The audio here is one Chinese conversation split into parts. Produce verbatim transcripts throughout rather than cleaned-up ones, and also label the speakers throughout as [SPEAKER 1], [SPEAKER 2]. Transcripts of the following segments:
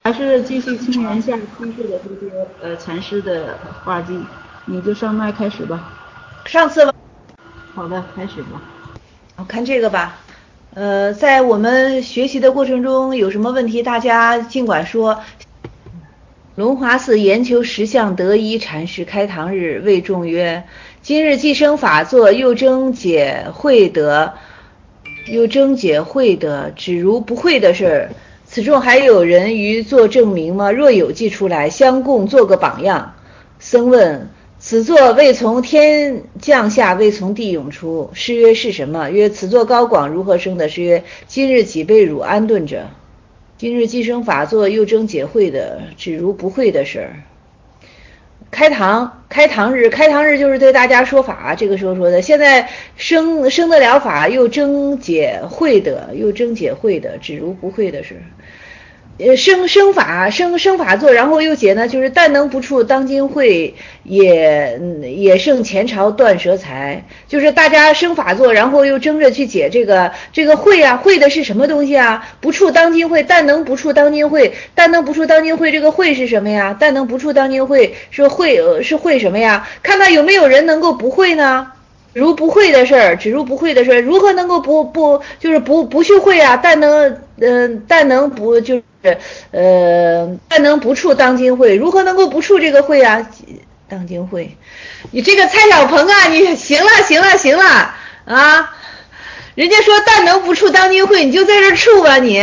[SPEAKER 1] 还是继续听言下批示的这些呃禅师的画技，你就上麦开始吧。
[SPEAKER 2] 上次
[SPEAKER 1] 好的，开始吧。
[SPEAKER 2] 我看这个吧，呃，在我们学习的过程中有什么问题，大家尽管说。龙华寺研求实相得一禅师开堂日谓众曰：今日寄生法座，又争解会得，又争解会得，只如不会的事。此众还有人于作证明吗？若有，即出来，相共做个榜样。僧问：此座未从天降下，未从地涌出。师曰：是什么？曰：此座高广，如何生的？师曰：今日己被汝安顿者。今日寄生法座，又争解会的，只如不会的事儿。开堂，开堂日，开堂日就是对大家说法，这个时候说的。现在生生得了法，又争解会的，又争解会的，只如不会的事。呃，生生法生生法座，然后又解呢，就是但能不处当今会，也也胜前朝断舌才，就是大家生法座，然后又争着去解这个这个会啊，会的是什么东西啊？不处当今会，但能不处当今会，但能不处当今会，这个会是什么呀？但能不处当今会是会呃是会什么呀？看看有没有人能够不会呢？如不会的事儿，只如不会的事儿，如何能够不不就是不不去会啊？但能呃但能不就是呃但能不处当今会，如何能够不处这个会啊？当今会，你这个蔡小鹏啊，你行了行了行了啊！人家说但能不处当今会，你就在这处吧你，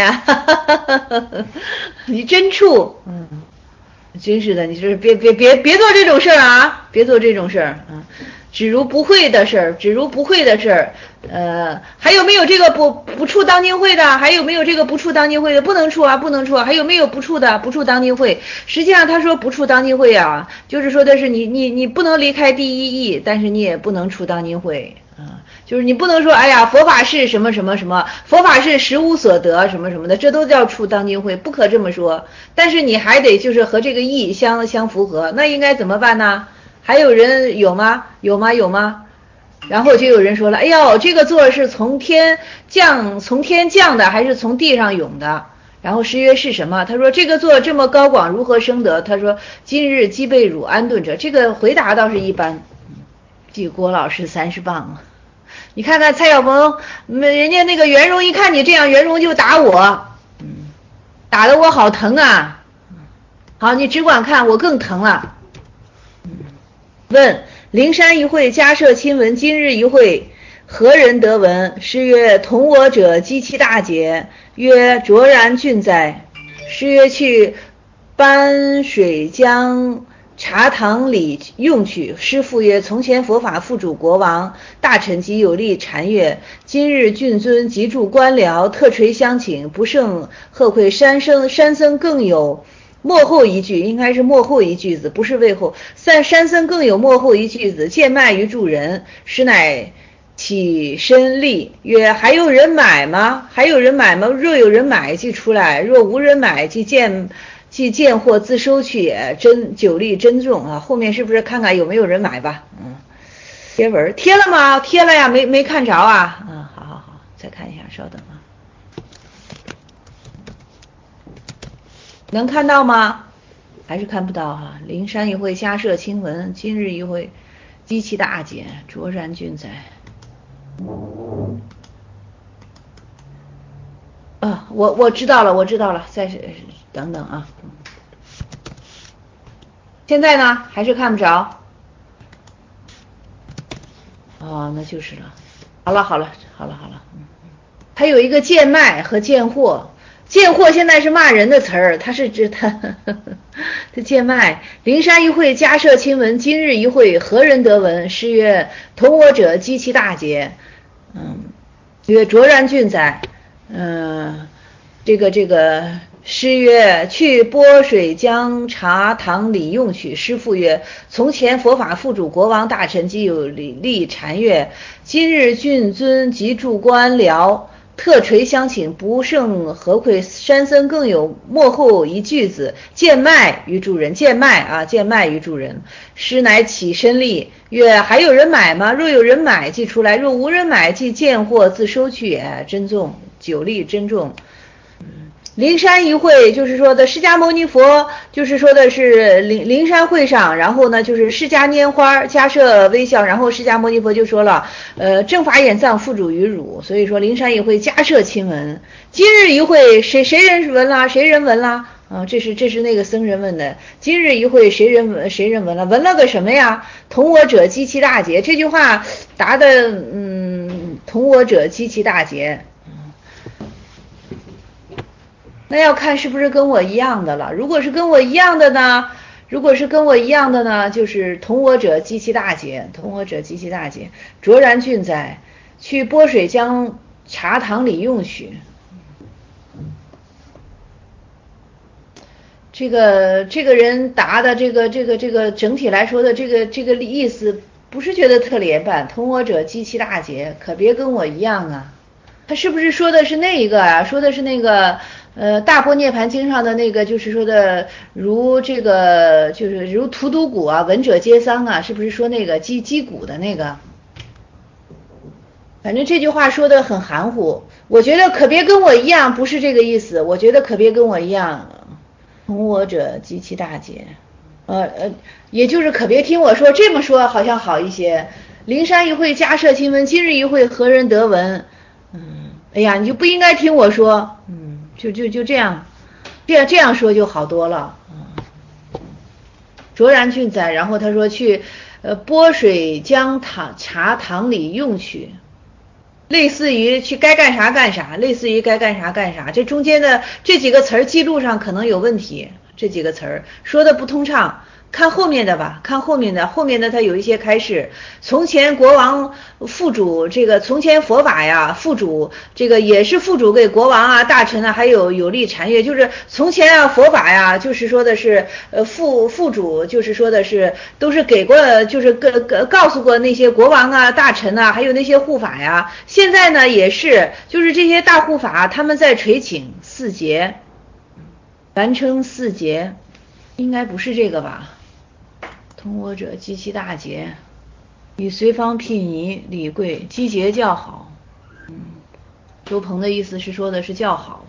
[SPEAKER 2] 你真处，嗯，真是的，你这别别别别做这种事儿啊，别做这种事儿啊。嗯，只如不会的事儿，只如不会的事儿，呃，还有没有这个不不处当今会的？还有没有这个不处当今会的？不能处啊，不能处啊。还有没有不处的？不处当今会。实际上他说不处当今会啊，就是说的是你你你不能离开第一义，但是你也不能处当今会啊，就是你不能说哎呀佛法是什么什么什么，佛法是实无所得什么什么的，这都叫处当今会，不可这么说。但是你还得就是和这个义相相符合，那应该怎么办呢？还有人有吗？有吗？有吗？然后就有人说了，哎呦，这个座是从天降，从天降的还是从地上涌的？然后师曰是什么？他说这个座这么高广，如何生得？他说今日即被汝安顿者。这个回答倒是一般，记郭老师三十棒。你看看蔡小鹏，人家那个袁荣一看你这样，袁荣就打我，打得我好疼啊！好，你只管看，我更疼了。问：灵山一会迦摄亲闻，今日一会何人得闻？师曰：同我者积其大解。曰：卓然俊哉。师曰：去搬水江茶堂里用去。师父曰：从前佛法附主国王大臣及有力禅乐，今日郡尊即住官僚，特垂相请，不胜贺愧。山僧山僧更有末后一句，应该是末后一句子，不是未后。三山僧更有末后一句子，贱卖于助人。师乃起身立曰：还有人买吗？还有人买吗？若有人买，即出来；若无人买，即见即见货自收去也。真久立珍重啊！后面是不是看看有没有人买吧？嗯，贴文贴了吗？贴了呀，没没看着啊？嗯，好好好，再看一下，稍等啊。能看到吗？还是看不到哈、啊。灵山一会迦摄亲闻，今日一会积其大解，卓然俊哉。啊，我我知道了，我知道了，再等等啊。现在呢，还是看不着。哦，那就是了。好了好了好了好了，嗯，还有一个贱卖和贱货。贱货现在是骂人的词儿，他是指他他贱卖。灵山一会迦摄亲闻，今日一会何人得闻？师曰：同我者积其大解。嗯，曰：卓然俊哉。嗯，这个这个师曰：去拨水江茶堂里用去。师父曰：从前佛法附主国王大臣及有力禅乐，今日郡尊及住官僚，特垂相请，不胜何愧。山僧更有末后一句子，贱卖于助人。贱卖啊，贱卖于助人。师乃起身立曰：还有人买吗？若有人买，即出来；若无人买，即见货自收去也。珍重，久立珍重。 灵山一会就是说的释迦牟尼佛，就是说的是灵灵山会上，然后呢就是释迦拈花迦摄微笑，然后释迦牟尼佛就说了，呃正法眼藏付诸于汝，所以说灵山一会迦摄亲闻，今日一会谁谁人闻啦？谁人闻啦？啊，这是这是那个僧人问的，今日一会谁人闻谁人闻了？闻了个什么呀？同我者积其大劫。这句话答的，嗯，同我者积其大劫。那要看是不是跟我一样的了。如果是跟我一样的呢？如果是跟我一样的呢，就是同我者积其大劫，同我者积其大劫。卓然俊哉，去波水江茶堂里用许。这个这个人答的这个这个这个整体来说的这个这个意思，不是觉得特连贯。同我者积其大劫，可别跟我一样啊。他是不是说的是那一个啊？说的是那个呃大般涅盘经上的那个，就是说的如这个就是如荼毒蛊啊，闻者皆丧啊，是不是说那个击击鼓的那个？反正这句话说的很含糊，我觉得可别跟我一样，不是这个意思。我觉得可别跟我一样，同我者积其大劫，呃呃，也就是可别听我说，这么说好像好一些。灵山一会迦摄亲闻，今日一会何人得闻？嗯，哎呀，你就不应该听我说，嗯，就就就这样，这样这样说就好多了。嗯，卓然俊哉，然后他说去，呃，波水江堂茶堂里用去，类似于去该干啥干啥，类似于该干啥干啥。这中间的这几个词儿记录上可能有问题，这几个词儿说的不通畅。看后面的吧，看后面的，后面的它有一些开示。从前国王副主这个，从前佛法呀，副主这个也是副主给国王啊、大臣啊，还有有力禅悦，就是从前啊佛法呀，就是说的是呃副副主，就是说的是都是给过，就是告告告诉过那些国王啊、大臣啊，还有那些护法呀。现在呢也是，就是这些大护法他们在垂请四劫，凡称四劫，应该不是这个吧？同我者积其大劫，与随方毗尼礼贵，积劫较好。嗯，周鹏的意思是说的是较好。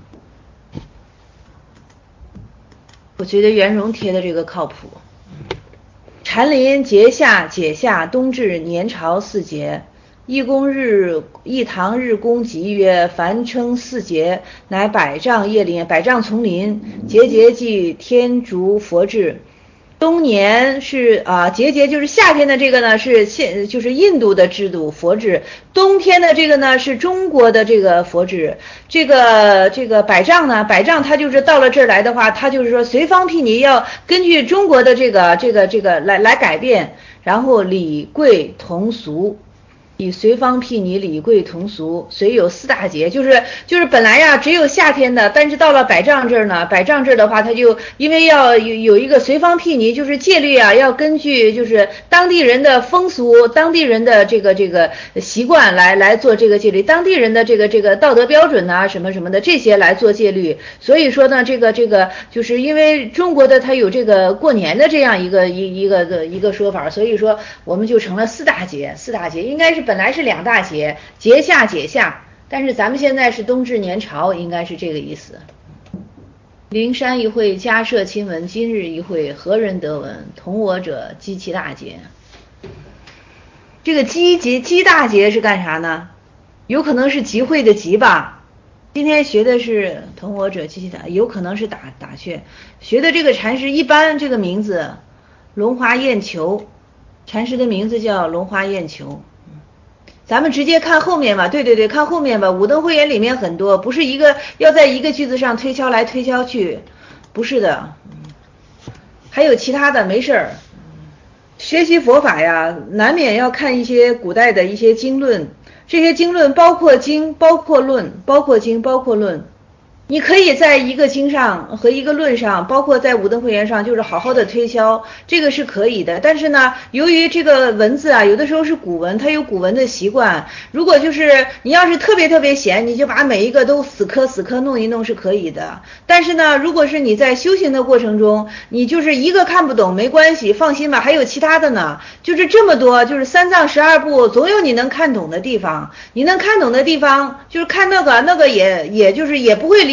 [SPEAKER 2] 我觉得袁荣贴的这个靠谱。禅林节下解下，冬至年朝四节。一公日一堂日公集曰：凡称四节，乃百丈叶林，百丈丛林，节节即天竺佛制。冬年是啊，节节就是夏天的这个呢是现就是印度的制度佛制，冬天的这个呢是中国的这个佛制。这个这个百丈呢，百丈它就是到了这儿来的话，它就是说随方毗尼要根据中国的这个这个这个来来改变，然后礼贵同俗。以随方毗尼礼贵同俗，虽有四大节，就是就是本来呀只有夏天的，但是到了百丈这儿呢，百丈这儿的话，它就因为要有有一个随方毗尼，就是戒律啊，要根据就是当地人的风俗、当地人的这个这个习惯来来做这个戒律，当地人的这个这个道德标准呐、啊、什么什么的这些来做戒律。所以说呢，这个这个就是因为中国的它有这个过年的这样一个一一个的一个说法，所以说我们就成了四大节，四大节应该是。本来是两大节，节下节下，但是咱们现在是冬至年朝，应该是这个意思。灵山一会迦摄亲闻，今日一会何人得闻？同我者积其大劫。这个积节积大劫是干啥呢？有可能是集会的集吧。今天学的是同我者积其大，有可能是打打雀。学的这个禅师一般这个名字龙华焰球，禅师的名字叫龙华焰球。咱们直接看后面吧，对对对，看后面吧。五灯会员里面很多，不是一个要在一个句子上推敲来推敲去，不是的。还有其他的，没事儿。学习佛法呀，难免要看一些古代的一些经论，这些经论包括经，包括论，包括经，包括论。你可以在一个经上和一个论上，包括在五灯会员上，就是好好的推敲，这个是可以的。但是呢，由于这个文字啊，有的时候是古文，它有古文的习惯。如果就是你要是特别特别闲，你就把每一个都死磕死磕弄一弄是可以的。但是呢，如果是你在修行的过程中，你就是一个看不懂没关系，放心吧，还有其他的呢。就是这么多，就是三藏十二部，总有你能看懂的地方。你能看懂的地方，就是看那个那个也也就是也不会离。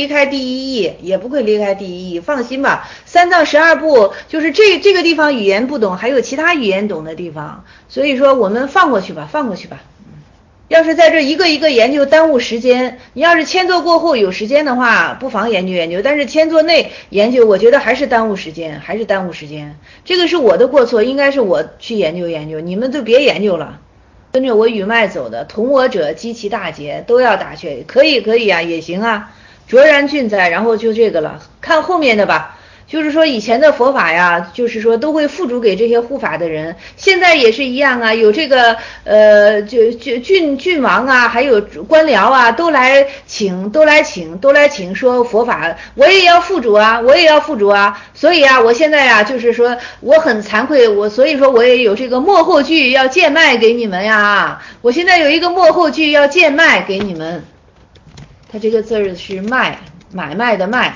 [SPEAKER 2] 离开第一义，也不会离开第一义，放心吧。三藏十二部就是这这个地方语言不懂，还有其他语言懂的地方，所以说我们放过去吧，放过去吧。要是在这一个一个研究耽误时间，你要是签作过后有时间的话，不妨研究研究，但是签作内研究，我觉得还是耽误时间，还是耽误时间。这个是我的过错，应该是我去研究研究，你们都别研究了，跟着我语脉走的，同我者积其大节，都要打去，可以可以啊，也行啊，卓然俊哉，然后就这个了，看后面的吧。就是说以前的佛法呀，就是说都会付诸给这些护法的人，现在也是一样啊，有这个呃就就郡郡王啊，还有官僚啊，都来请，都来请，都来请说佛法，我也要付诸啊，我也要付诸啊，所以啊，我现在呀，就是说我很惭愧，我所以说我也有这个幕后剧要荐卖给你们呀，我现在有一个幕后剧要荐卖给你们，它这个字儿是卖，买卖的卖。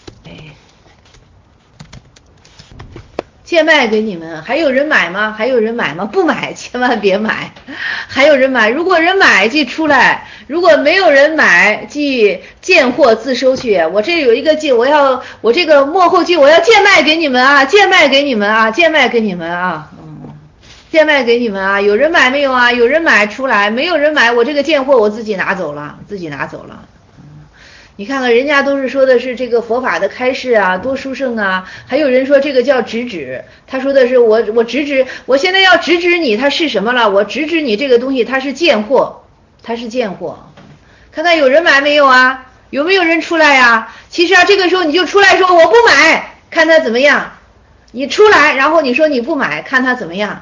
[SPEAKER 2] 贱卖给你们，还有人买吗？还有人买吗？不买，千万别买。还有人买，如果人买即出来，如果没有人买即贱货自收去。我这有一个记，我要我这个幕后记，我要贱卖给你们啊，贱卖给你们啊，贱卖给你们啊，嗯，贱卖给你们啊。有人买没有啊？有人买出来，没有人买，我这个贱货我自己拿走了，自己拿走了。你看看人家都是说的是这个佛法的开示啊，多殊胜啊，还有人说这个叫直指，他说的是我我直指，我现在要直指你它是什么了，我直指你这个东西它是贱货，它是贱货，看看有人买没有啊，有没有人出来呀？其实啊这个时候你就出来说我不买，看他怎么样，你出来然后你说你不买，看他怎么样。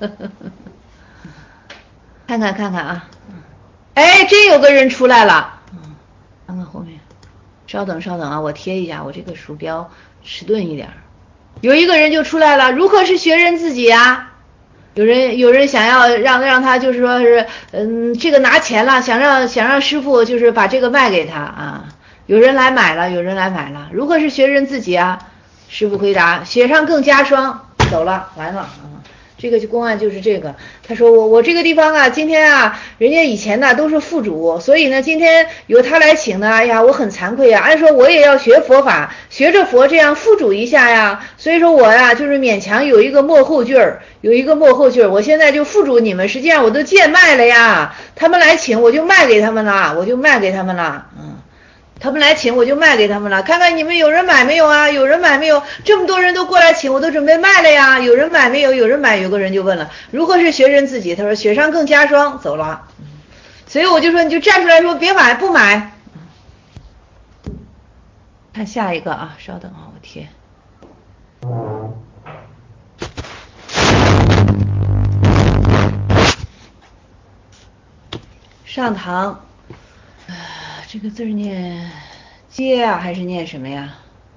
[SPEAKER 2] 看看看看啊，哎真有个人出来了，看看后面，稍等稍等啊，我贴一下，我这个鼠标迟钝一点。有一个人就出来了，如何是学人自己啊？有人有人想要让让他就是说是嗯这个拿钱了，想让想让师傅就是把这个卖给他啊。有人来买了，有人来买了，如何是学人自己啊？师傅回答：雪上更加霜。走了，完了啊。这个公案就是这个，他说我我这个地方啊，今天啊，人家以前呢都是副主，所以呢今天由他来请呢，哎呀，我很惭愧啊。按说我也要学佛法，学着佛这样副主一下呀，所以说我呀就是勉强有一个幕后句儿，有一个幕后句儿，我现在就副主你们，实际上我都贱卖了呀，他们来请我就卖给他们了，我就卖给他们了，嗯。他们来请我就卖给他们了，看看你们有人买没有啊？有人买没有？这么多人都过来请，我都准备卖了呀。有人买没有？有人买。有个人就问了，如何是学人自己？他说雪上更加霜，走了。所以我就说你就站出来说别买，不买。看下一个啊，稍等啊，我贴。上堂。这个字念接啊还是念什么呀？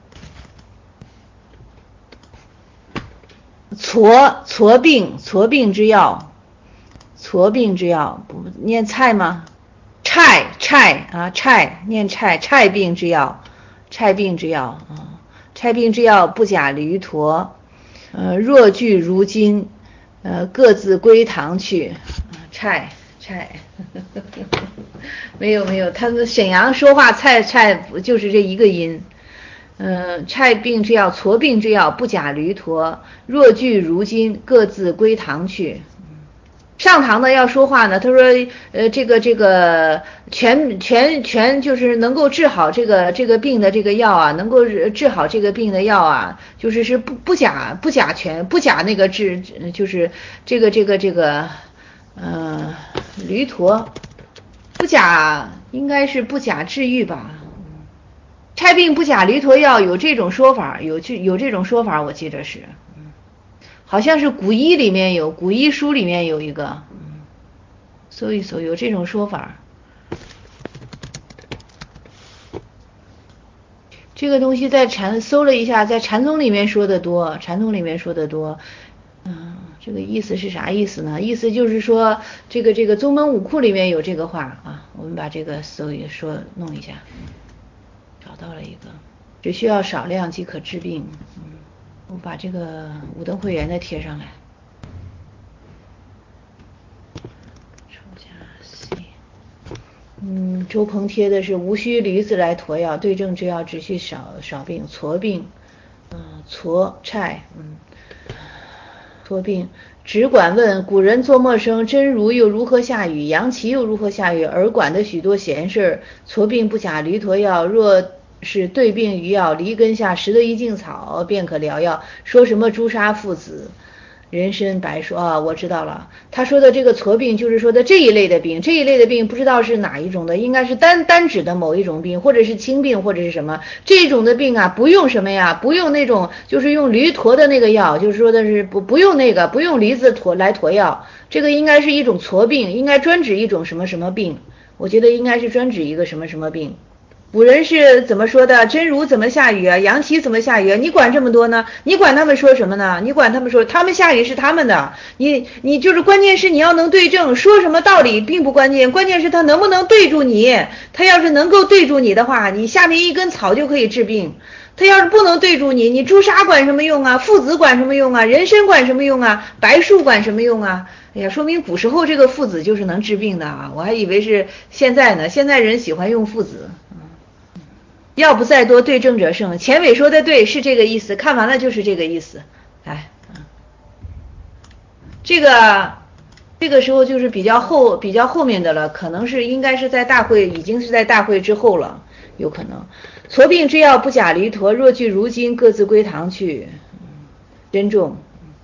[SPEAKER 2] 痤痤病痤病之药，痤病之药不念菜吗？菜菜啊菜念菜菜病之药，菜病之药啊，菜病之药不假驴驼，呃若具如今，呃各自归堂去，菜菜。没有没有，他们沈阳说话菜菜就是这一个音。嗯，菜病之药痤病之药不假驴驼，若具如今各自归堂去。上堂的要说话呢，他说呃这个这个全全全就是能够治好这个这个病的这个药啊，能够治好这个病的药啊，就是是不不假不假全不假那个治，就是这个这个这个呃驴驼不假应该是不假治愈吧。拆病不假驴驼药有这种说法，有有这种说法，我记得是，好像是古医里面有，古医书里面有一个，搜一搜有这种说法。这个东西在禅搜了一下，在禅宗里面说的多，禅宗里面说的多。嗯，这个意思是啥意思呢？意思就是说，这个这个宗门武库里面有这个话啊，我们把这个搜一说弄一下。找到了一个，只需要少量即可治病。嗯，我把这个武登会员的贴上来。出家系， 嗯，周鹏贴的是无需驴子来驮药，对症之药只需少少病，痤病，嗯，痤菜，嗯，痤病。只管问古人作陌生，真如又如何下雨？杨岐又如何下雨？而管的许多闲事，痤病不假驴驮药，若是对病于药，梨根下拾得一茎草，便可疗药。说什么朱砂附子？人参白术啊，我知道了。他说的这个痤病，就是说的这一类的病，这一类的病不知道是哪一种的，应该是单单指的某一种病，或者是轻病，或者是什么这种的病啊，不用什么呀，不用那种就是用驴驮的那个药，就是说的是不不用那个，不用驴子驮来驮药，这个应该是一种痤病，应该专指一种什么什么病，我觉得应该是专指一个什么什么病。古人是怎么说的？真如怎么下雨啊？杨岐怎么下雨啊？你管这么多呢？你管他们说什么呢？你管他们说，他们下雨是他们的，你你就是关键是你要能对症，说什么道理并不关键，关键是他能不能对住你。他要是能够对住你的话，你下面一根草就可以治病。他要是不能对住你，你朱砂管什么用啊？附子管什么用啊？人参管什么用啊？白术管什么用啊？哎呀，说明古时候这个附子就是能治病的啊！我还以为是现在呢，现在人喜欢用附子。药不在多，对症者胜。钱伟说的对，是这个意思，看完了就是这个意思。哎，这个这个时候就是比较后比较后面的了，可能是应该是在大会，已经是在大会之后了，有可能。痤病之药不假驴驮，若据如今各自归堂去。珍重。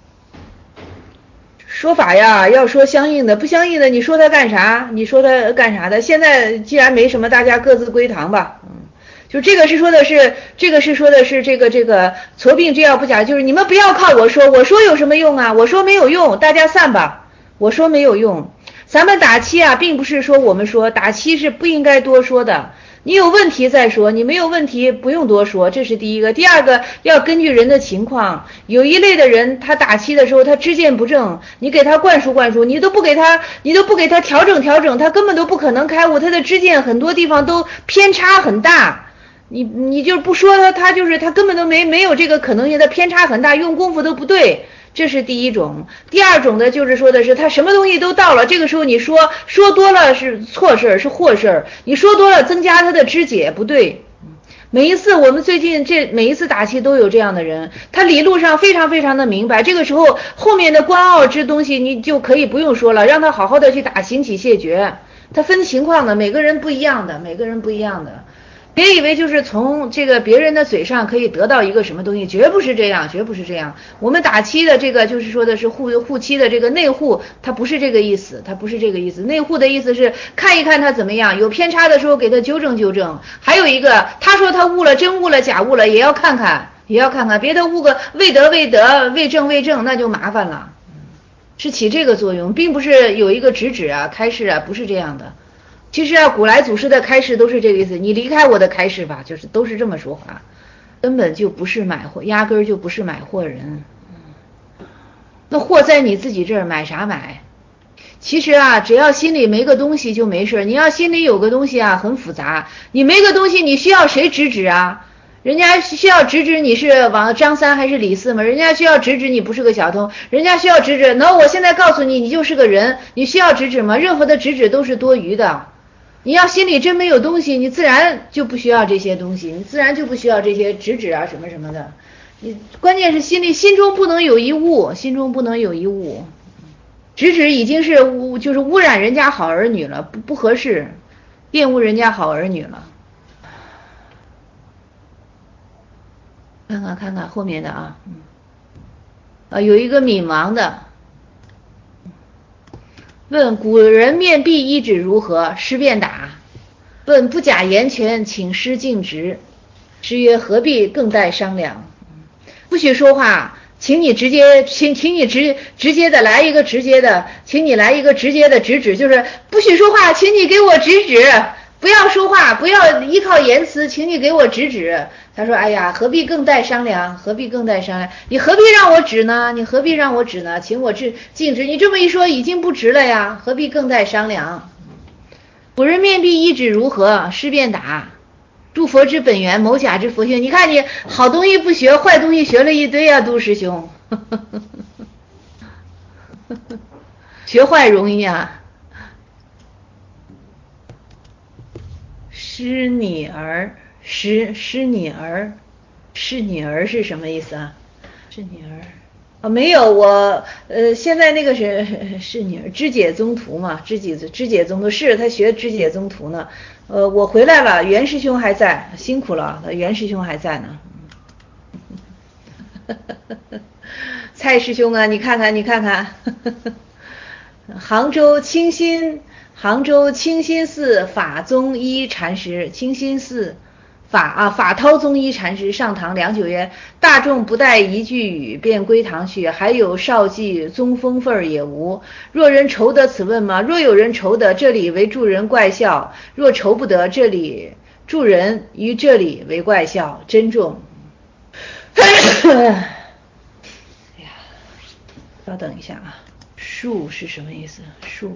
[SPEAKER 2] 说法呀，要说相应的，不相应的，你说他干啥？你说他干啥的？现在既然没什么，大家各自归堂吧。嗯。就这个是说的是，这个是说的是这个这个痤病之药不假，就是你们不要靠我说，我说有什么用啊？我说没有用，大家散吧。我说没有用，咱们打七啊，并不是说我们说打七是不应该多说的。你有问题再说，你没有问题不用多说，这是第一个。第二个，要根据人的情况，有一类的人他打七的时候他知见不正，你给他灌输灌输，你都不给他，你都不给他调整调整，他根本都不可能开悟，他的知见很多地方都偏差很大。你你就不说他，他就是他根本都没没有这个可能性，他偏差很大，用功夫都不对，这是第一种。第二种的就是说的是他什么东西都到了，这个时候你说说多了是错事是祸事，你说多了增加他的知解不对。每一次我们最近这每一次打气都有这样的人，他理路上非常非常的明白，这个时候后面的官傲之东西你就可以不用说了，让他好好的去打行起谢绝。他分情况的，每个人不一样的，每个人不一样的。别以为就是从这个别人的嘴上可以得到一个什么东西，绝不是这样，绝不是这样。我们打七的这个就是说的是护护七的这个内护，它不是这个意思，它不是这个意思。内护的意思是看一看他怎么样，有偏差的时候给他纠正纠正。还有一个，他说他误了，真误了，假误了，也要看看，也要看看，别的误个未得未得，未正未正，那就麻烦了。是起这个作用，并不是有一个直指啊、开示啊，不是这样的。其实啊，古来祖师的开示都是这个意思，你离开我的开示吧，就是都是这么说话，根本就不是买货，压根儿就不是买货人。那货在你自己这儿，买啥买？其实啊，只要心里没个东西就没事，你要心里有个东西啊，很复杂。你没个东西，你需要谁指指啊？人家需要指指你是王张三还是李四吗？人家需要指指你不是个小偷，人家需要指指。那我现在告诉你，你就是个人，你需要指指吗？任何的指指都是多余的。你要心里真没有东西，你自然就不需要这些东西，你自然就不需要这些指指啊什么什么的。你关键是心里心中不能有一物，心中不能有一物。指指已经是污，就是污染人家好儿女了，不不合适，玷污人家好儿女了。看看看看后面的啊，啊有一个闽王的。问古人面壁医指如何？师便答。问不假言权，请师尽职。师曰何必更待商量？不许说话，请你直接，请请你直直接的来一个直接的，请你来一个直接的直指，就是不许说话，请你给我直指，不要说话，不要依靠言辞，请你给我直指。他说：“哎呀，何必更待商量？何必更待商量？你何必让我指呢？你何必让我指呢？请我治禁止。你这么一说，已经不值了呀，何必更待商量？古人面壁医指如何？师便答。诸佛之本源，某甲之佛性。你看你好东西不学，坏东西学了一堆啊，杜师兄。学坏容易啊。 施拟儿，施施拟儿，施拟儿是什么意思啊？施拟儿。啊，没有，我呃，现在那个是是你肢解宗图嘛，肢解肢解宗图是他学肢解宗图呢，呃，我回来了，袁师兄还在，辛苦了，袁师兄还在呢。蔡师兄啊，你看看，你看看，杭州清心，杭州清心寺法宗一禅师，清心寺。法啊，法涛宗一禅师上堂良久曰：大众不待一句语，便归堂去，还有少计宗风份也无。若人酬得此问吗？若有人酬得，这里为助人怪笑；若酬不得，这里助人于这里为怪笑，珍重。哎呀，稍等一下啊，恕是什么意思？恕。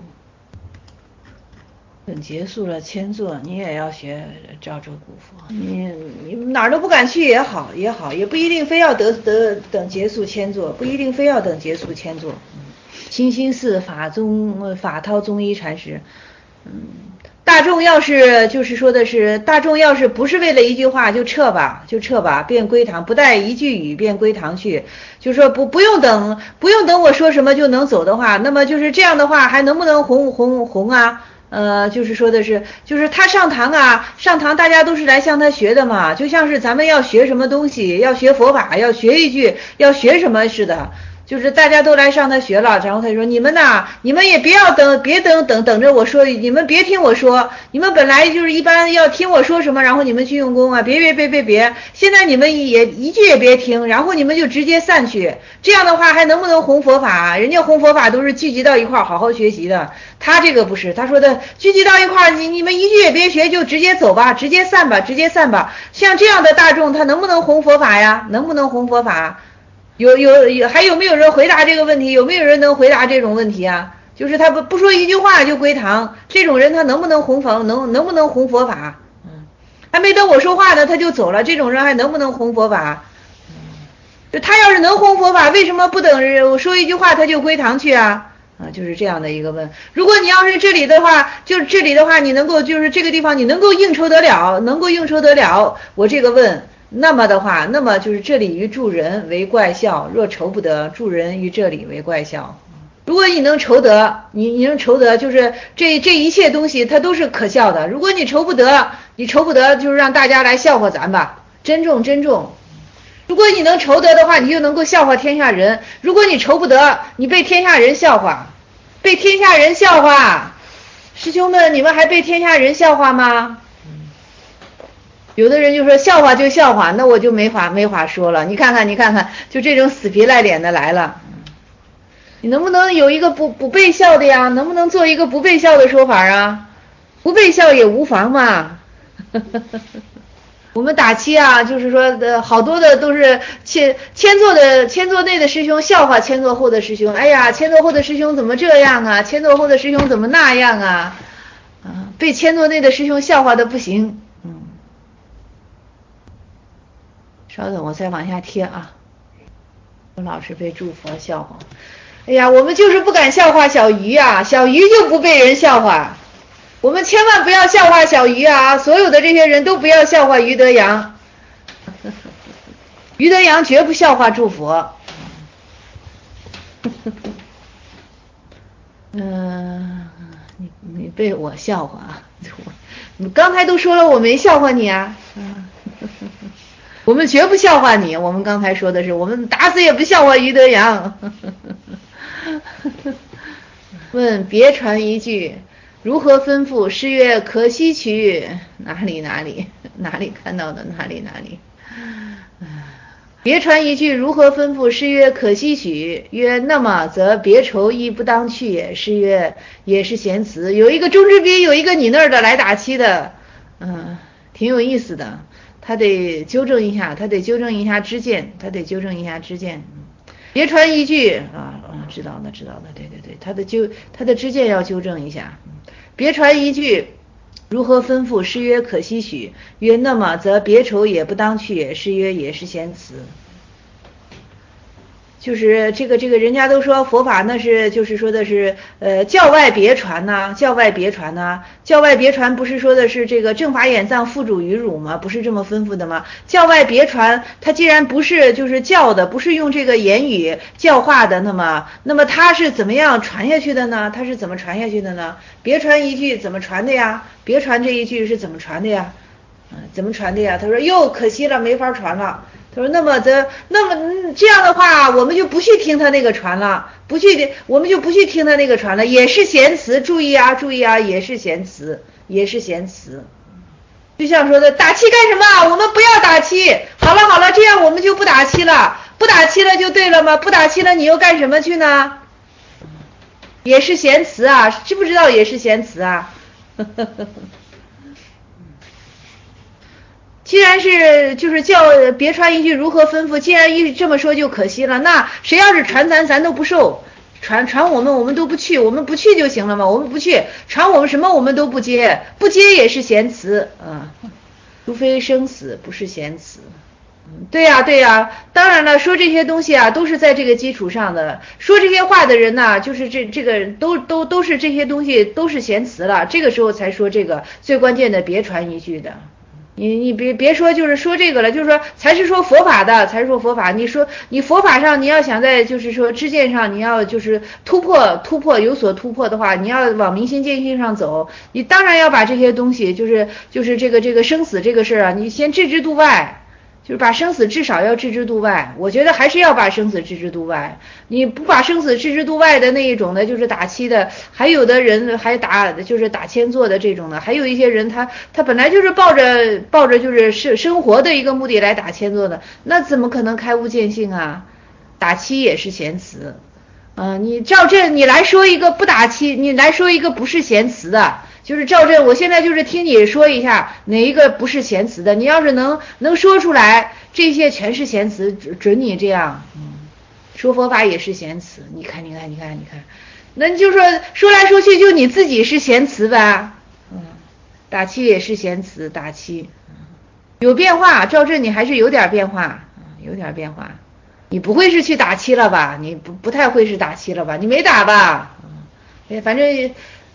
[SPEAKER 2] 等结束了签作，你也要学赵州古佛，你你哪儿都不敢去也好也好，也不一定非要得得等结束签作，不一定非要等结束签作。清心寺法宗法涛宗一禅师，嗯，大众要是就是说的是大众要是不是为了一句话就撤吧就撤吧，便归堂，不带一句语便归堂去，就是说不不用等不用等我说什么就能走的话，那么就是这样的话还能不能红红红啊？呃，就是说的是，就是他上堂啊，上堂大家都是来向他学的嘛，就像是咱们要学什么东西，要学佛法，要学一句，要学什么似的，就是大家都来上他学了，然后他说你们呐，你们也别要等，别等等等着我说，你们别听我说，你们本来就是一般要听我说什么，然后你们去用功啊，别别别别别，现在你们也一句也别听，然后你们就直接散去，这样的话还能不能弘佛法？人家弘佛法都是聚集到一块好好学习的。他这个不是，他说的聚集到一块儿，你你们一句也别学，就直接走吧，直接散吧，直接散吧。像这样的大众，他能不能弘佛法呀？能不能弘佛法？有有有，还有没有人回答这个问题？有没有人能回答这种问题啊？就是他不不说一句话就归堂，这种人他能不能弘佛？能能不能弘佛法？嗯，还没等我说话呢，他就走了，这种人还能不能弘佛法？就他要是能弘佛法，为什么不等我说一句话他就归堂去啊？啊，就是这样的一个问。如果你要是这里的话，就是这里的话，你能够就是这个地方你能够应酬得了，能够应酬得了我这个问，那么的话，那么就是这里于助人为怪笑，若酬不得，助人于这里为怪笑。如果你能酬得，你你能酬得，就是这这一切东西它都是可笑的。如果你酬不得，你酬不得，就是让大家来笑话咱吧，珍重珍重。如果你能酬得的话，你就能够笑话天下人；如果你酬不得，你被天下人笑话，被天下人笑话。师兄们，你们还被天下人笑话吗？有的人就说笑话就笑话，那我就没法没法说了。你看看，你看看，就这种死皮赖脸的来了。你能不能有一个不不被笑的呀？能不能做一个不被笑的说法啊？不被笑也无妨嘛。我们打七啊，就是说的好多的都是签签座的签座内的师兄笑话签座后的师兄，哎呀，签座后的师兄怎么这样啊？签座后的师兄怎么那样啊？啊，被签座内的师兄笑话的不行。嗯，稍等，我再往下贴啊。我老是被诸佛笑话。哎呀，我们就是不敢笑话小鱼啊，小鱼就不被人笑话。我们千万不要笑话小鱼啊！所有的这些人都不要笑话于德阳，于德阳绝不笑话诸佛。嗯、呃，你你被我笑话，你刚才都说了我没笑话你啊！我们绝不笑话你，我们刚才说的是，我们打死也不笑话于德阳。问别传一句。如何吩咐？诗曰：可惜取。哪里哪里哪里看到的？哪里哪里？别传一句如何吩咐？诗曰：可惜取。曰：那么则别愁亦不当去也。诗曰：也是贤辞。有一个中之宾，有一个你那儿的来打七的，嗯，挺有意思的。他得纠正一下，他得纠正一下知见，他得纠正一下知见。别传一句啊啊，知道了知道了，对对对，他的纠他的知见要纠正一下。别传一句，如何吩咐？诗曰：可惜许。曰：那么则别愁也不当去也。诗曰：也是贤辞。 就是这个这个人家都说佛法那是就是说的是呃教外别传呐、啊，教外别传呐、啊，教外别传不是说的是这个正法眼藏付嘱于汝吗？不是这么吩咐的吗？教外别传，它既然不是就是教的，不是用这个言语教化的，那么那么它是怎么样传下去的呢？它是怎么传下去的呢？别传一句怎么传的呀？别传这一句是怎么传的呀？嗯，怎么传的呀？他说哟，可惜了，没法传了。他说那么的，那么、嗯、这样的话，我们就不去听他那个传了，不去，我们就不去听他那个传了，也是贤词，注意啊，注意啊，也是贤词，也是贤词。就像说的，打七干什么？我们不要打七。好了好了，这样我们就不打七了，不打七了就对了吗？不打七了，你又干什么去呢？也是贤词啊，知不知道也是贤词啊？既然是就是叫别传一句如何吩咐，既然一这么说就可惜了，那谁要是传咱咱都不受，传传我们我们都不去，我们不去就行了嘛，我们不去，传我们什么我们都不接，不接也是贤词啊，除非生死不是贤词。对呀、啊、对呀、啊，当然了，说这些东西啊都是在这个基础上的，说这些话的人呢、啊，就是这这个都都都是这些东西都是贤词了，这个时候才说这个最关键的别传一句的。你你别别说就是说这个了，就是说才是说佛法的，才是说佛法。你说你佛法上你要想在就是说知见上你要就是突破突破有所突破的话，你要往明心见性上走，你当然要把这些东西就是就是这个这个生死这个事啊，你先置之度外。就是把生死至少要置之度外，我觉得还是要把生死置之度外。你不把生死置之度外的那一种的，就是打七的，还有的人还打就是打千座的这种的，还有一些人他他本来就是抱着抱着就是生生活的一个目的来打千座的，那怎么可能开悟见性啊？打七也是贤词，嗯、呃，你照这你来说一个不打七，你来说一个不是贤词的。就是赵震，我现在就是听你说一下哪一个不是贤词的，你要是能能说出来，这些全是贤词，准准你这样，嗯，说佛法也是贤词，你看你看你看你看，那你就说说来说去就你自己是贤词呗，嗯，打七也是贤词，打七有变化，赵震你还是有点变化，有点变化，你不会是去打七了吧？你不不太会是打七了吧？你没打吧？哎，反正。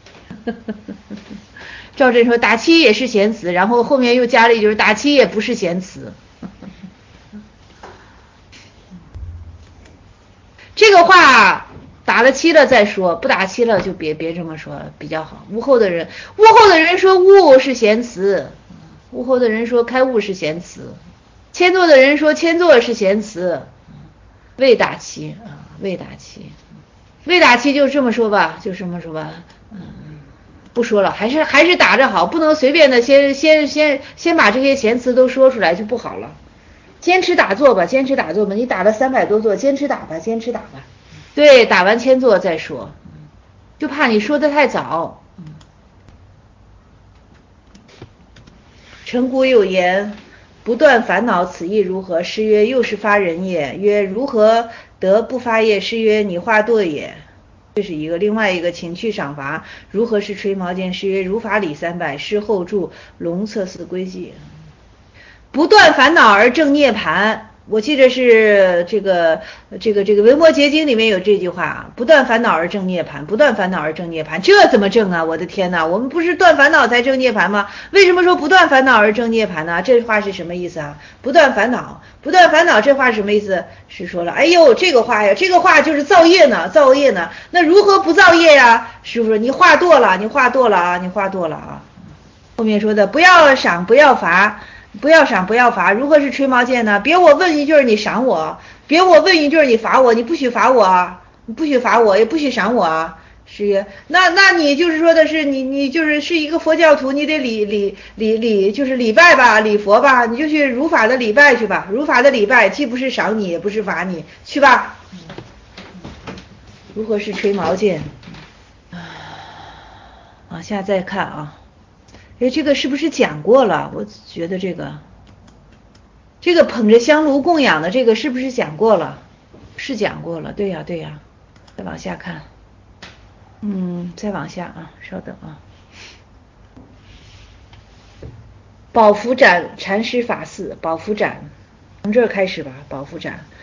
[SPEAKER 2] 赵震说打七也是贤词，然后后面又加了一句打七也不是贤词。这个话打了七了再说，不打七了就别别这么说比较好。悟后的人，悟后的人说悟是贤词，悟后的人说开悟是贤词，谦座的人说谦座是贤词，未打七啊，未打七，未打七就这么说吧，就这么说吧，嗯。不说了，还是还是打着好，不能随便的先先先先把这些贤词都说出来就不好了。坚持打坐吧，坚持打坐吧，你打了三百多座，坚持打吧，坚持打吧。对，打完千座再说，就怕你说的太早。陈谷有言：不断烦恼，此意如何？诗曰：又是发人也。曰：如何得不发业？诗曰：你化堕也。这是一个，另外一个请去赏罚，如何是吹毛剑？诗曰：如法礼三百，诗后注龙策寺归记。不断烦恼而正涅槃，我记得是这个这个这个维摩诘经里面有这句话，不断烦恼而正涅槃，不断烦恼而正涅槃，这怎么正啊？我的天哪，我们不是断烦恼才正涅槃吗？为什么说不断烦恼而正涅槃呢？这话是什么意思啊？不断烦恼，不断烦恼，这话是什么意思？是说了，哎呦，这个话呀，这个话就是造业呢，造业呢，那如何不造业呀？师傅说你化堕了，你化堕了啊，你化堕了啊。后面说的不要赏，不要罚。不要赏不要罚，如何是吹毛剑呢？别我问一句你赏我，别我问一句你罚我，你不许罚我，你不许罚我，也不许赏我。是曰，那那你就是说的是你你就是是一个佛教徒，你得礼礼礼礼就是礼拜吧，礼佛吧，你就去如法的礼拜去吧，如法的礼拜既不是赏你也不是罚你，去吧。如何是吹毛剑？往下再看啊。哎，这个是不是讲过了？我觉得这个，这个捧着香炉供养的这个是不是讲过了？是讲过了，对呀对呀。再往下看，嗯，再往下啊，稍等啊。宝福展禅师法寺，宝福展从这儿开始吧，宝福展。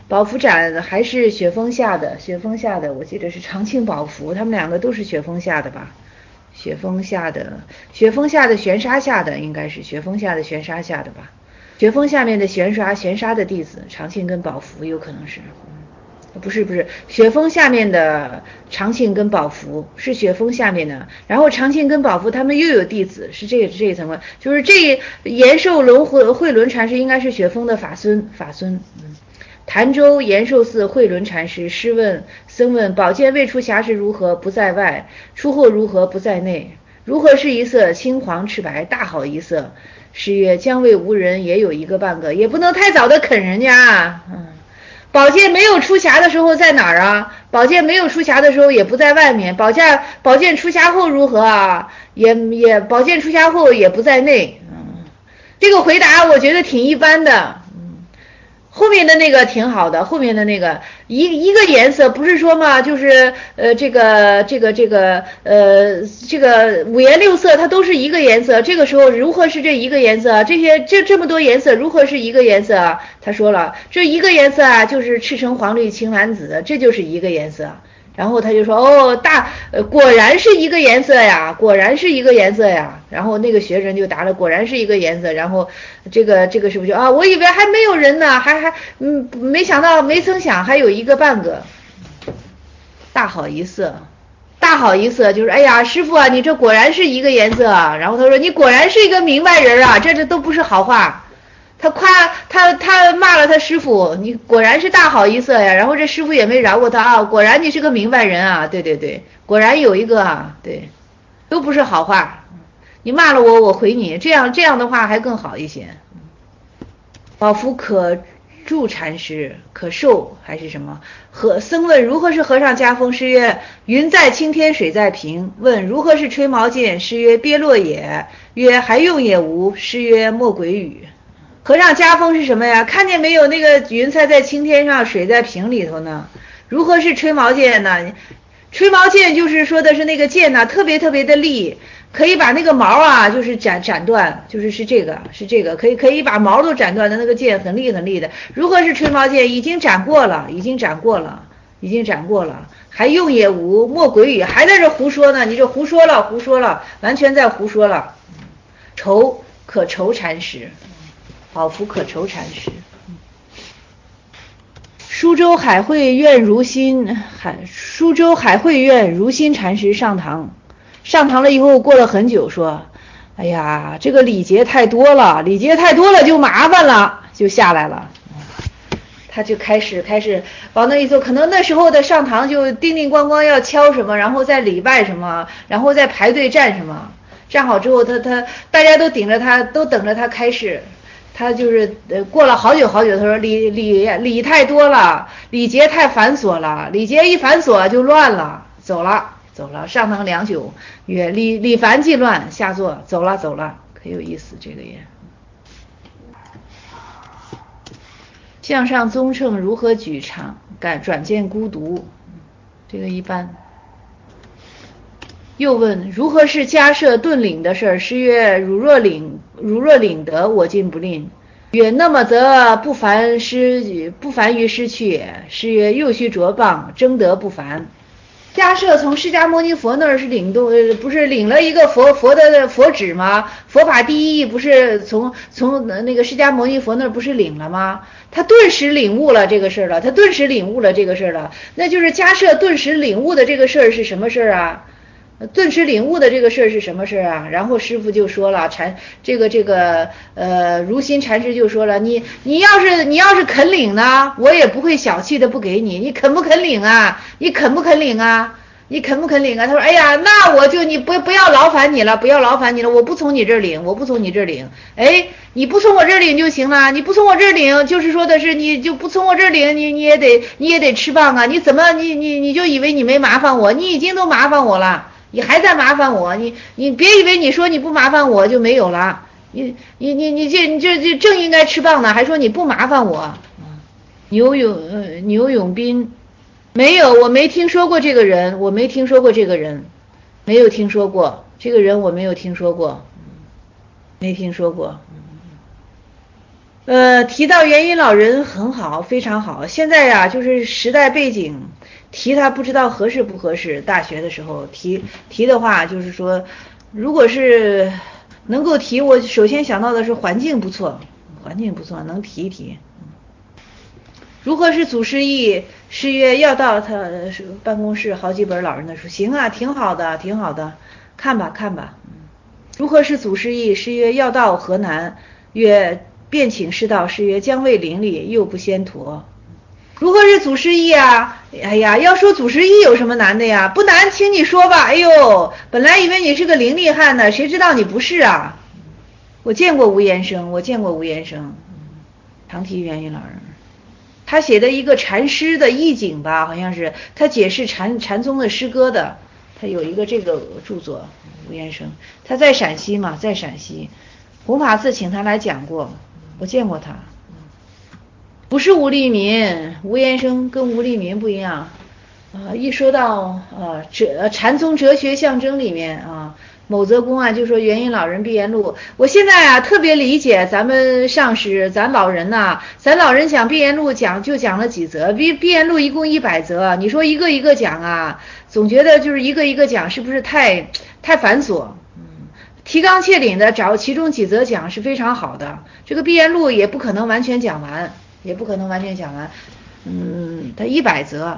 [SPEAKER 2] 宝符斩还是雪峰下的，雪峰下的，我记得是长庆宝符，他们两个都是雪峰下的吧？雪峰下的，雪峰下的玄沙下的，应该是雪峰下的玄沙下的吧？雪峰下面的玄沙，玄沙的弟子，长庆跟宝符有可能是。不是不是，雪峰下面的长庆跟宝符是雪峰下面的，然后长庆跟宝符他们又有弟子，是这这一层嘛？就是这延寿轮回慧轮禅师应该是雪峰的法孙法孙。嗯，潭州延寿寺慧轮禅师师问僧问：宝剑未出匣时如何？不在外。出后如何？不在内。如何是一色？青黄赤白，大好一色。师曰：将为无人，也有一个半个，也不能太早的啃人家啊。嗯。宝剑没有出匣的时候在哪儿啊？宝剑没有出匣的时候也不在外面。宝剑宝剑出匣后如何啊？也也宝剑出匣后也不在内。嗯，这个回答我觉得挺一般的。嗯，后面的那个挺好的，后面的那个一一个颜色不是说嘛，就是呃这个这个这个呃这个五颜六色它都是一个颜色，这个时候如何是这一个颜色？这些这这么多颜色如何是一个颜色？他说了，这一个颜色啊就是赤橙黄绿青蓝紫，这就是一个颜色。然后他就说哦大呃果然是一个颜色呀，果然是一个颜色呀。然后那个学生就答了果然是一个颜色。然后这个这个是不是就啊我以为还没有人呢，还还嗯没想到没曾想还有一个半个。大好一色，大好一色就是哎呀师父啊你这果然是一个颜色啊。然后他说你果然是一个明白人啊，这这都不是好话。他夸他他骂了他师傅，你果然是大好一色呀。然后这师傅也没饶过他啊，果然你是个明白人啊，对对对，果然有一个啊，对，都不是好话。你骂了我，我回你，这样这样的话还更好一些。宝符可住禅师，可受还是什么？和僧问如何是和尚家风？师曰：云在青天，水在平。问如何是吹毛剑？师曰：鳖落也。曰：还用也无。师曰：莫鬼语。和尚家风是什么呀？看见没有，那个云彩在青天上，水在瓶里头呢。如何是吹毛剑呢？吹毛剑就是说的是那个剑呢，特别特别的利，可以把那个毛啊，就是斩斩断，就是是这个是这个，可以可以把毛都斩断的那个剑，很利很利的。如何是吹毛剑？已经斩过了，已经斩过了，已经斩过了，还用也无，莫鬼语，还在这胡说呢，你这胡说了，胡说了，完全在胡说了。愁可愁禅师。宝符可愁禅师。苏州海会院如心海苏州海会院如心禅师上堂，上堂了以后过了很久说，哎呀这个礼节太多了，礼节太多了就麻烦了，就下来了。他就开始开始往那一坐，可能那时候的上堂就叮叮咣咣要敲什么，然后再礼拜什么，然后再排队站什么，站好之后他他大家都顶着他，都等着他开始。他就是呃过了好久好久，他说礼礼礼太多了，礼节太繁琐了，礼节一繁琐就乱了，走了走了。上堂良久，曰礼礼繁即乱，下座走了走了，可有意思这个也。向上宗称如何举场，感转见孤独，这个一般。又问如何是迦摄顿领的事？师曰：汝若领，汝若领得，我今不吝。曰：那么则不凡失，不凡于失去也。师曰：又须着棒，争得不凡。迦摄从释迦牟尼佛那儿是领动，不是领了一个佛佛的佛旨吗？佛法第一义不是从从那个释迦牟尼佛那儿不是领了吗？他顿时领悟了这个事儿了，他顿时领悟了这个事儿了。那就是迦摄顿时领悟的这个事儿是什么事儿啊？顿时领悟的这个事儿是什么事儿啊？然后师父就说了，禅这个这个呃如心禅师就说了，你你要是你要是肯领呢，我也不会小气的不给你，你肯不肯领啊？你肯不肯领啊？你肯不肯领啊？他说，哎呀，那我就你不不要劳烦你了，不要劳烦你了，我不从你这儿领，我不从你这儿领。哎，你不从我这儿领就行了，你不从我这儿领，就是说的是你就不从我这儿领，你你也得你也得吃棒啊，你怎么你你你就以为你没麻烦我？你已经都麻烦我了。你还在麻烦我，你你别以为你说你不麻烦我就没有了，你你你你这你这这正应该吃棒呢，还说你不麻烦我。牛永呃牛永斌，没有，我没听说过这个人，我没听说过这个人，没有听说过这个人，我没有听说过，没听说过。 呃，提到元音老人很好，非常好。现在呀、啊，就是时代背景，提他不知道合适不合适。大学的时候提提的话，就是说，如果是能够提，我首先想到的是环境不错，环境不错，能提一提。如何是祖师意？师曰要到他办公室好几本老人的书，行啊，挺好的，挺好的，看吧看吧。如何是祖师意？师曰要到河南。曰便请师道。师曰将未伶俐，又不先陀。如何是祖师意啊？哎呀，要说祖师意有什么难的呀？不难，请你说吧。哎呦，本来以为你是个伶俐汉呢，谁知道你不是啊？我见过吴延生，我见过吴延生，常提元音老人。他写的一个禅诗的意境吧，好像是他解释禅禅宗的诗歌的，他有一个这个著作。吴延生他在陕西嘛，在陕西，弘法寺请他来讲过，我见过他。不是吴立民，吴延生跟吴立民不一样。啊，一说到呃哲禅宗哲学象征里面啊，某则公啊就说元音老人闭言录。我现在啊特别理解咱们上师，咱老人呐、啊，咱老人讲闭言录讲就讲了几则，闭闭言录一共一百则，你说一个一个讲啊，总觉得就是一个一个讲是不是太太繁琐？嗯，提纲挈领的找其中几则讲是非常好的，这个闭言录也不可能完全讲完，也不可能完全讲完，嗯，它一百则。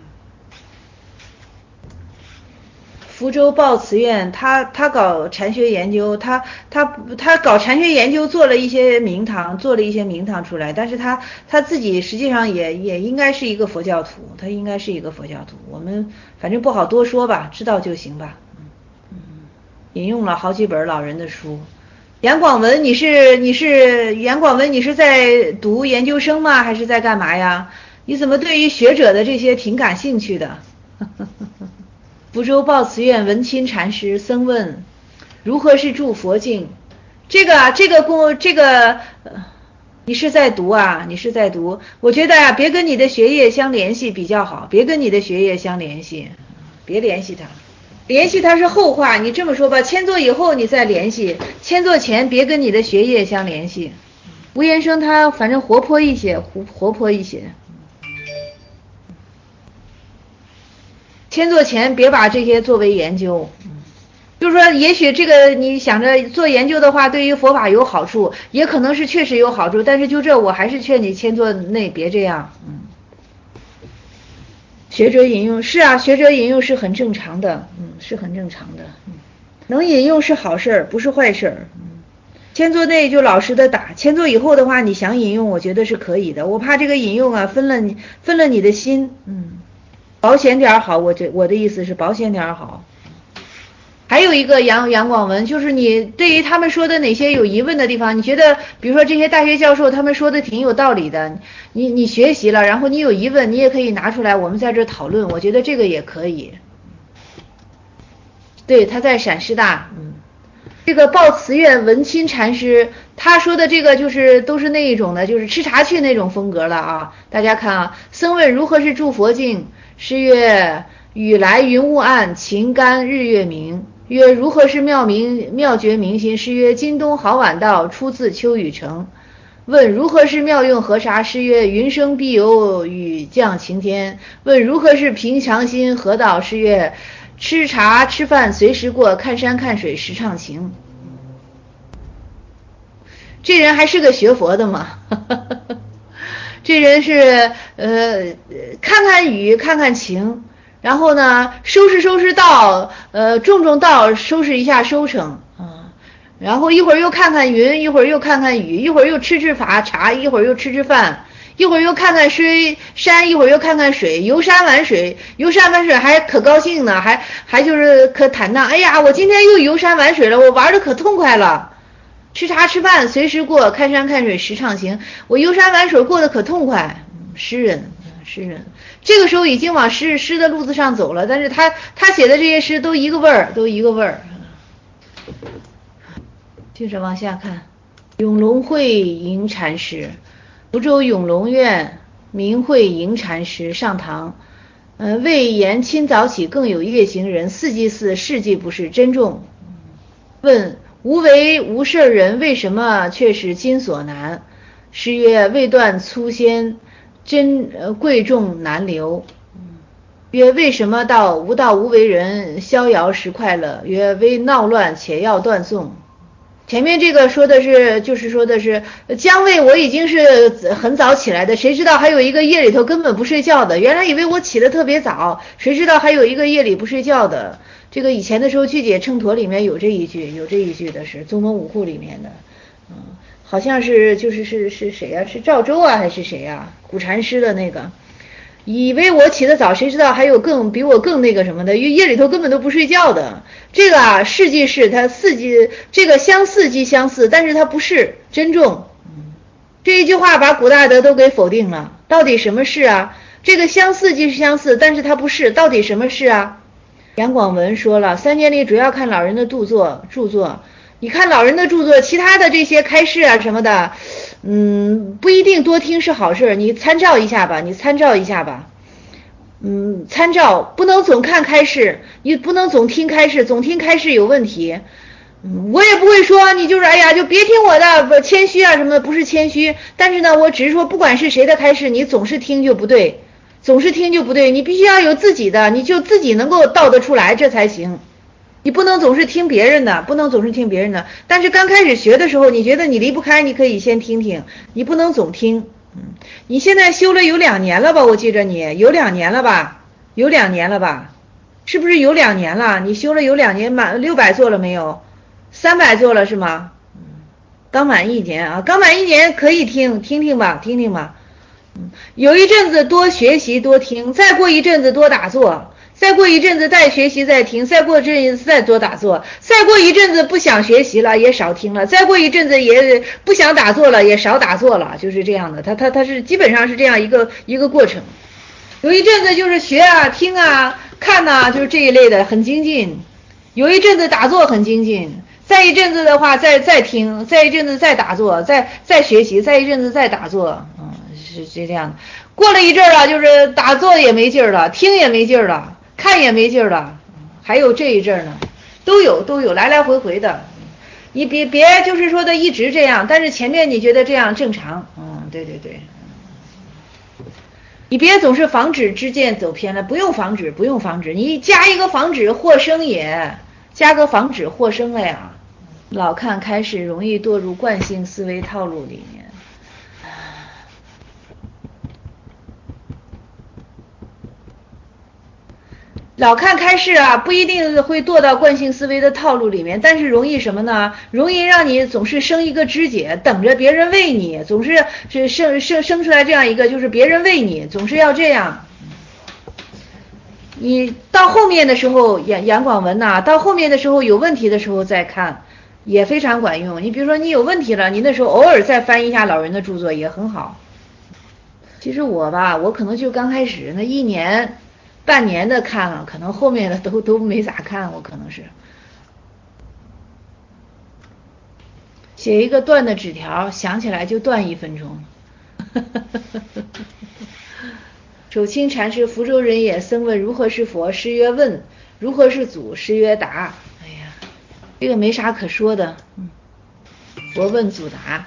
[SPEAKER 2] 福州报慈院，他他搞禅学研究，他他他搞禅学研究，做了一些名堂，做了一些名堂出来，但是他他自己实际上也也应该是一个佛教徒，他应该是一个佛教徒，我们反正不好多说吧，知道就行吧。嗯，引用了好几本老人的书。杨广文，你是你是杨广文，你是在读研究生吗？还是在干嘛呀？你怎么对于学者的这些挺感兴趣的？福州报慈院文钦禅师僧问如何是住佛境？这个这个公这个、呃、你是在读啊？你是在读？我觉得啊，别跟你的学业相联系比较好，别跟你的学业相联系，别联系它，联系它是后话。你这么说吧，迁座以后你再联系，迁座前别跟你的学业相联系。吴延生他反正活泼一些，活活泼一些。迁座前别把这些作为研究，就是说也许这个你想着做研究的话对于佛法有好处，也可能是确实有好处，但是就这我还是劝你迁座内别这样。嗯，学者引用是啊，学者引用是很正常的，嗯，是很正常的，嗯，能引用是好事，不是坏事。嗯，迁座内就老实的打，迁座以后的话你想引用我觉得是可以的，我怕这个引用啊分了你分了你的心。嗯，保险点好，我这我的意思是保险点好。还有一个杨杨广文，就是你对于他们说的哪些有疑问的地方，你觉得比如说这些大学教授他们说的挺有道理的，你你学习了，然后你有疑问，你也可以拿出来，我们在这讨论，我觉得这个也可以。对，他在陕师大，嗯，这个报慈院文钦禅师他说的这个就是都是那一种的，就是吃茶去那种风格了啊。大家看啊，僧问如何是住佛境？师曰雨来云雾暗，晴干日月明。曰如何是妙明妙觉明心？师曰今冬好晚到，出自秋雨成。问如何是妙用河沙？师曰云生必有雨降晴天。问如何是平常心河道？师曰吃茶吃饭随时过，看山看水时畅情。这人还是个学佛的嘛？这人是呃看看雨看看晴，然后呢收拾收拾稻，呃种种稻，收拾一下收成啊，然后一会儿又看看云，一会儿又看看雨，一会儿又吃吃法茶，一会儿又吃吃饭，一会儿又看看水山，一会儿又看看水，游山玩水，游山玩水还可高兴呢，还还就是可坦荡，哎呀我今天又游山玩水了，我玩的可痛快了。吃茶吃饭随时过，看山看水时畅情。我游山玩水过得可痛快。诗人，诗人，这个时候已经往诗诗的路子上走了，但是他他写的这些诗都一个味儿，都一个味儿。接着往下看，永隆会迎禅师，福州永隆院明慧迎禅师上堂。呃，魏延清早起更有乐行人，四祭祀事迹不是珍重。问无为无事人，为什么却是今所难？ 诗曰：未断粗纤，珍呃贵重难留。曰：为什么道无道无为人，逍遥实快乐？曰：为闹乱且要断送。前面这个说的是，就是说的是将为我已经是很早起来的，谁知道还有一个夜里头根本不睡觉的，原来以为我起得特别早，谁知道还有一个夜里不睡觉的。这个以前的时候句解秤砣里面有这一句，有这一句的是宗门五户里面的，嗯，好像是就是是是谁呀、啊？是赵州啊还是谁呀、啊？古禅师的那个。以为我起得早，谁知道还有更比我更那个什么的，因为夜里头根本都不睡觉的。这个啊，是即是它似即这个相似即相似，但是它不是真正。这一句话把古大德都给否定了。到底什么是啊？这个相似即是相似，但是它不是，到底什么是啊？杨广文说了，三年里主要看老人的著作，著作。你看老人的著作，其他的这些开示啊什么的，嗯，不一定多听是好事，你参照一下吧，你参照一下吧，嗯，参照不能总看开示，你不能总听开示，总听开示有问题。嗯，我也不会说你就是哎呀就别听我的，不谦虚啊什么的，不是谦虚，但是呢，我只是说不管是谁的开示，你总是听就不对，总是听就不对，你必须要有自己的，你就自己能够道得出来，这才行。你不能总是听别人的，不能总是听别人的。但是刚开始学的时候，你觉得你离不开，你可以先听听，你不能总听。嗯，你现在修了有两年了吧？我记着你有两年了吧？有两年了吧？是不是有两年了？你修了有两年，满六百做了没有？三百做了是吗？嗯，刚满一年啊，刚满一年可以听听听吧，听听吧。嗯，有一阵子多学习多听，再过一阵子多打坐。再过一阵子再学习再听，再过一阵子再多打坐，再过一阵子不想学习了也少听了，再过一阵子也不想打坐了也少打坐了，就是这样的，他他他是基本上是这样一个一个过程。有一阵子就是学啊听啊看啊，就是这一类的很精进，有一阵子打坐很精进，再一阵子的话再再听，再一阵子再打坐，再再学习，再一阵子再打坐，嗯，是这样的。过了一阵了，就是打坐也没劲儿了，听也没劲儿了，看也没劲儿了，还有这一阵呢，都有都有来来回回的，你别别就是说的一直这样，但是前面你觉得这样正常，嗯，对对对，你别总是防止知见走偏了，不用防止，不用防止，你加一个防止获生也，加个防止获生了呀，老看开始容易堕入惯性思维套路里面。老看开示啊，不一定会堕到惯性思维的套路里面，但是容易什么呢？容易让你总是生一个枝节，等着别人喂你，总是是生生生出来这样一个，就是别人喂你，总是要这样。你到后面的时候，杨杨广文呐、啊，到后面的时候有问题的时候再看，也非常管用。你比如说你有问题了，你那时候偶尔再翻一下老人的著作也很好。其实我吧，我可能就刚开始那一年。半年的看了，可能后面的都都没咋看，我可能是写一个断的纸条，想起来就断一分钟。守清禅师，福州人也。僧问如何是佛？师曰问。如何是祖？师曰答。哎呀，这个没啥可说的。嗯，佛问祖答。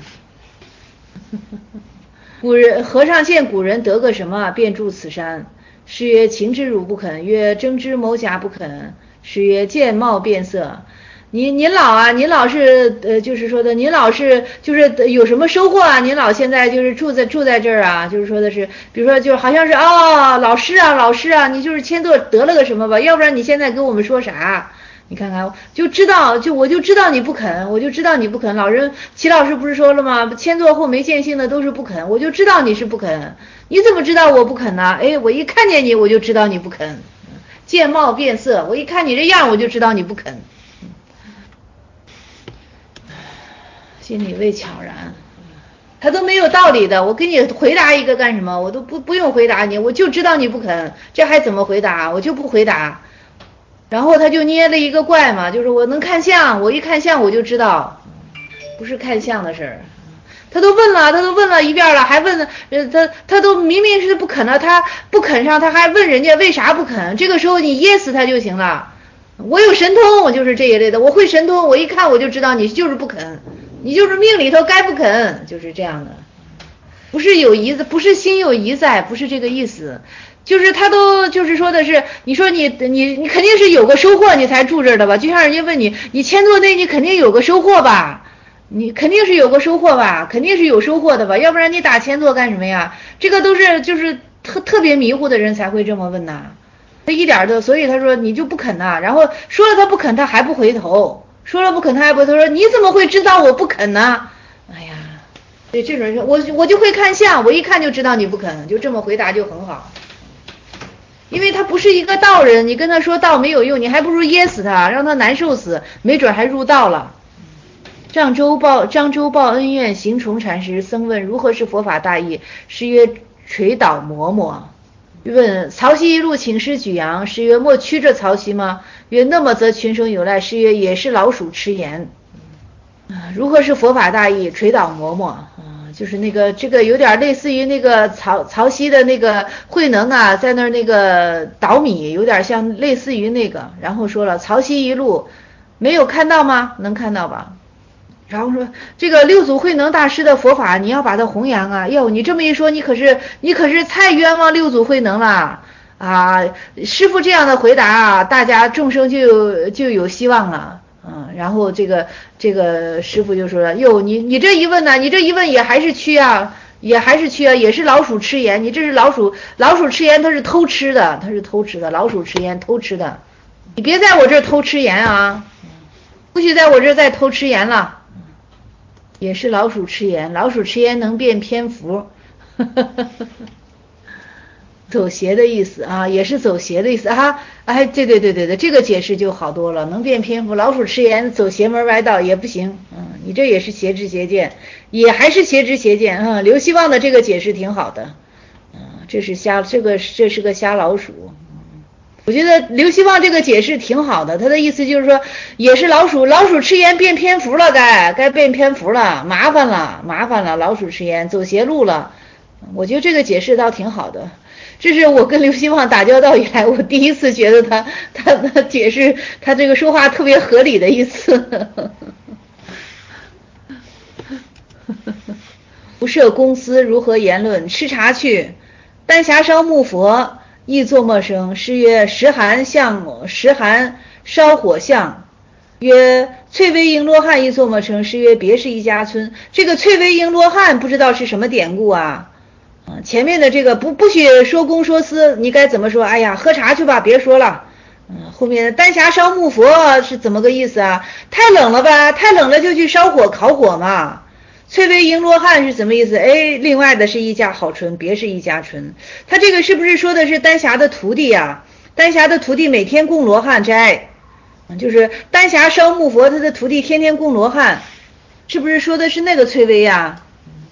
[SPEAKER 2] 古人和尚见古人得个什么，便住此山。师曰情之汝不肯，曰争之谋甲不肯。师曰见貌变色。您您老啊，您老是呃，就是说的，您老是就是有什么收获啊？您老现在就是住在住在这儿啊，就是说的是，比如说就好像是哦，老师啊，老师啊，你就是签作得了个什么吧？要不然你现在跟我们说啥？你看看，就知道就我就知道你不肯，我就知道你不肯。老人齐老师不是说了吗？签作后没见性的都是不肯，我就知道你是不肯。你怎么知道我不肯呢？哎，我一看见你我就知道你不肯，见貌变色，我一看你这样我就知道你不肯。心里未悄然，他都没有道理的，我给你回答一个干什么？我都不不用回答你，我就知道你不肯，这还怎么回答？我就不回答。然后他就捏了一个怪嘛，就是我能看相，我一看相我就知道，不是看相的事儿。他都问了，他都问了一遍了，还问呃他他都明明是不肯了，他不肯上，他还问人家为啥不肯？这个时候你噎死他就行了。我有神通，我就是这一类的，我会神通，我一看我就知道你就是不肯。 你就是命里头该不肯，就是这样的。不是有疑，不是心有疑在，不是这个意思，就是他都就是说的是，你说你你你肯定是有个收获你才住这儿的吧？就像人家问你，你迁座内你肯定有个收获吧？你肯定是有个收获吧？肯定是有收获的吧？要不然你打迁座干什么呀？这个都是就是特特别迷糊的人才会这么问呐，他一点的，所以他说你就不肯呐，然后说了他不肯，他还不回头，说了不肯他还不回头，说你怎么会知道我不肯呢？哎呀。对这种人，我我就会看相，我一看就知道你不肯，就这么回答就很好。因为他不是一个道人，你跟他说道没有用，你还不如噎死他，让他难受死，没准还入道了。漳州报漳州报恩院行崇禅师僧问如何是佛法大义，师曰垂倒磨磨。问曹溪一路请师举扬，师曰莫屈着曹溪吗？曰那么则群生有赖。师曰也是老鼠吃盐。如何是佛法大义？垂倒磨磨啊，就是那个这个有点类似于那个曹曹溪的那个慧能啊，在那儿那个捣米，有点像类似于那个。然后说了曹溪一路没有看到吗？能看到吧？然后说这个六祖慧能大师的佛法你要把它弘扬啊！哟，你这么一说，你可是你可是太冤枉六祖慧能了啊！师父这样的回答啊，大家众生就有就有希望了。嗯，然后这个这个师傅就说了，哟，你你这一问呢，你这一问也还是蛆啊，也还是蛆啊，也是老鼠吃盐，你这是老鼠老鼠吃盐，它是偷吃的，它是偷吃的，老鼠吃盐偷吃的，你别在我这儿偷吃盐啊，不许在我这儿再偷吃盐了，也是老鼠吃盐，老鼠吃盐能变蝙蝠。走邪的意思啊，也是走邪的意思啊！哎，对对对对对，这个解释就好多了。能变蝙蝠，老鼠吃盐，走邪门歪道也不行。嗯，你这也是邪知邪见，也还是邪知邪见啊。刘希望的这个解释挺好的，嗯，这是瞎，这个这是个瞎老鼠。我觉得刘希望这个解释挺好的，他的意思就是说，也是老鼠，老鼠吃盐变蝙蝠了，该该变蝙蝠了，麻烦了，麻烦了，老鼠吃盐走邪路了。我觉得这个解释倒挺好的。这是我跟刘希望打交道以来，我第一次觉得他他他解释他这个说话特别合理的意思。不设公司如何言论？吃茶去，丹霞烧木佛，亦作陌生。诗曰：时寒向时寒烧火象。曰：翠微璎珞汉亦作陌生。诗曰：别是一家村。这个翠微璎珞汉不知道是什么典故啊？前面的这个不不许说公说私，你该怎么说？哎呀，喝茶去吧，别说了。嗯，后面丹霞烧木佛是怎么个意思啊？太冷了吧，太冷了就去烧火烤火嘛。翠微璎珞汉是什么意思？哎，另外的是一家好春，别是一家春。他这个是不是说的是丹霞的徒弟呀、啊？丹霞的徒弟每天供罗汉斋，就是丹霞烧木佛，他的徒弟天天供罗汉，是不是说的是那个翠微呀？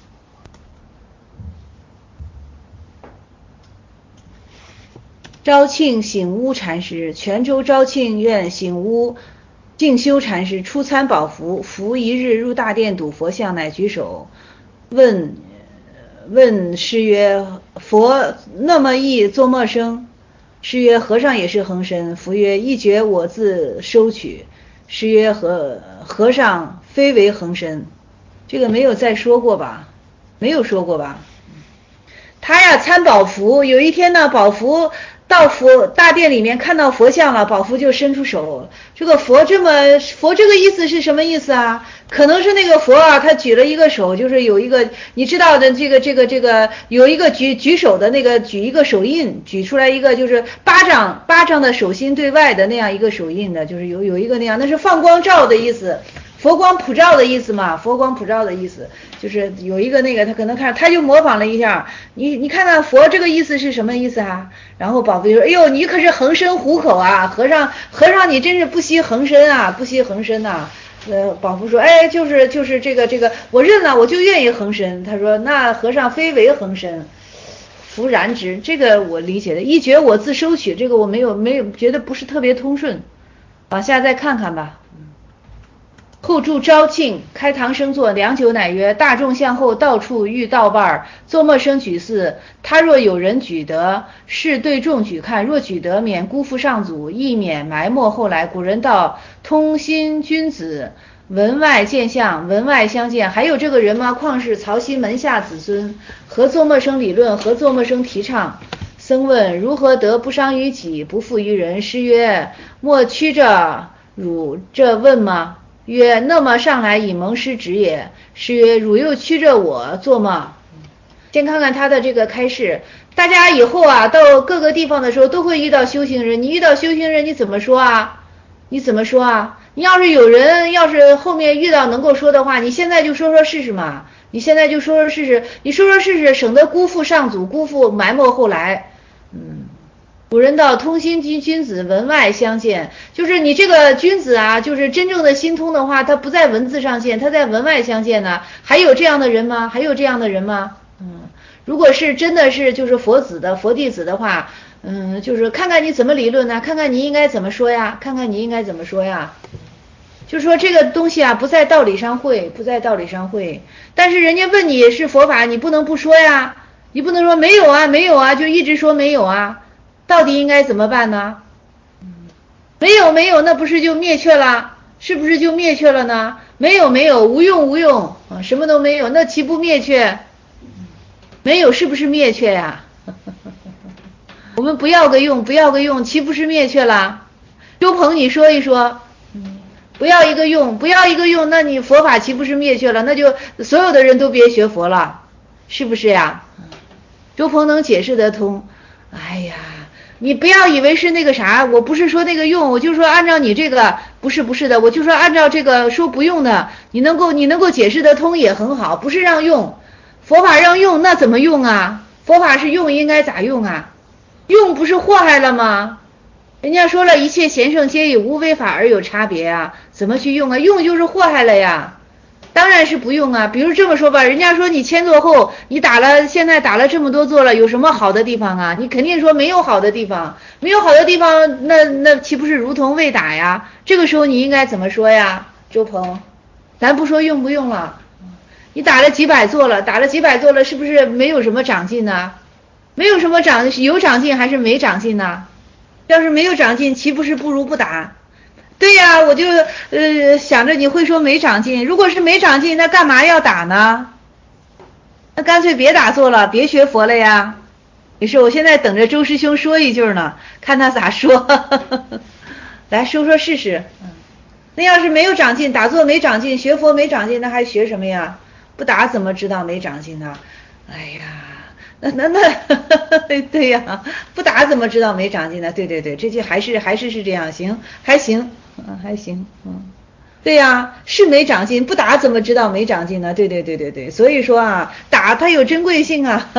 [SPEAKER 2] 昭庆醒悟禅师，泉州昭庆院醒悟静修禅师出参宝福，福一日入大殿睹佛像，乃举手问问师曰：佛那么易作陌生？师曰：和尚也是恒身。福曰：一觉我自收取。师曰：和和尚非为恒身。这个没有再说过吧？没有说过吧？他呀参宝福，有一天呢，宝福到佛大殿里面看到佛像了，宝福就伸出手。这个佛这么佛这个意思是什么意思啊？可能是那个佛啊，他举了一个手，就是有一个你知道的这个这个这个有一个举举手的那个举一个手印，举出来一个就是巴掌巴掌的手心对外的那样一个手印的，就是有有一个那样，那是放光照的意思。佛光普照的意思嘛，佛光普照的意思就是有一个那个他可能看他就模仿了一下，你你看看佛这个意思是什么意思啊？然后宝贝说：哎呦，你可是恒身虎口啊，和尚和尚你真是不惜恒身啊，不惜恒身呐、啊。呃，宝福说：哎，就是就是这个这个，我认了，我就愿意恒身。他说：那和尚非为恒身，弗然之。这个我理解的，一觉我自收取，这个我没有没有觉得不是特别通顺，往下再看看吧。后住昭庆，开堂生坐，良久，乃曰：大众向后，到处遇道伴，作陌生举寺。他若有人举得，是对众举看；若举得，免辜负上祖，亦免埋没后来。古人道：通心君子， 文外见相，文外相见，还有这个人吗？况是曹溪门下子孙，何作陌生理论，何作陌生提倡？僧问如何得不伤于己，不负于人？诗曰：莫屈着汝这问吗？曰：那么上来以蒙师指也。诗曰：汝又屈着我做吗？先看看他的这个开示。大家以后啊到各个地方的时候都会遇到修行人，你遇到修行人你怎么说啊？你怎么说啊？你要是有人要是后面遇到能够说的话，你现在就说说试试嘛，你现在就说说试试，你说说试试，省得辜负上祖，辜负埋没后来。嗯，古人道通心君君子文外相见，就是你这个君子啊，就是真正的心通的话，他不在文字上见，他在文外相见呢。还有这样的人吗？还有这样的人吗？嗯，如果是真的是就是佛子的佛弟子的话，嗯，就是看看你怎么理论呢？看看你应该怎么说呀？看看你应该怎么说呀？就是说这个东西啊，不在道理上会，不在道理上会。但是人家问你是佛法，你不能不说呀，你不能说没有啊，没有啊，就一直说没有啊。到底应该怎么办呢？没有没有，那不是就灭却了？是不是就灭却了呢？没有没有，无用无用啊，什么都没有，那岂不灭却？没有是不是灭却呀？我们不要个用，不要个用，岂不是灭却了？周鹏，你说一说。不要一个用，不要一个用，那你佛法岂不是灭却了？那就所有的人都别学佛了，是不是呀？周鹏能解释得通。哎呀，你不要以为是那个啥，我不是说那个用，我就说按照你这个，不是不是的，我就说按照这个说不用的，你能够你能够解释得通也很好，不是让用，佛法让用，那怎么用啊？佛法是用，应该咋用啊？用不是祸害了吗？人家说了一切贤圣皆以无为法而有差别啊，怎么去用啊？用就是祸害了呀，当然是不用啊。比如这么说吧，人家说你签座后，你打了现在打了这么多座了，有什么好的地方啊？你肯定说没有好的地方，没有好的地方，那那岂不是如同未打呀？这个时候你应该怎么说呀，周鹏？咱不说用不用了，你打了几百座了，打了几百座了，是不是没有什么长进呢？没有什么长，有长进还是没长进呢？要是没有长进，岂不是不如不打？对呀，我就呃想着你会说没长进，如果是没长进，那干嘛要打呢？那干脆别打坐了，别学佛了呀。于是我现在等着周师兄说一句呢，看他咋说。来说说试试。那要是没有长进，打坐没长进，学佛没长进，那还学什么呀？不打怎么知道没长进呢？哎呀。那那那对呀，不打怎么知道没长进呢？对对对，这就还是还是是这样，行还行，嗯还行，嗯，对呀，是没长进，不打怎么知道没长进呢？对对对对对，所以说啊，打它有珍贵性啊。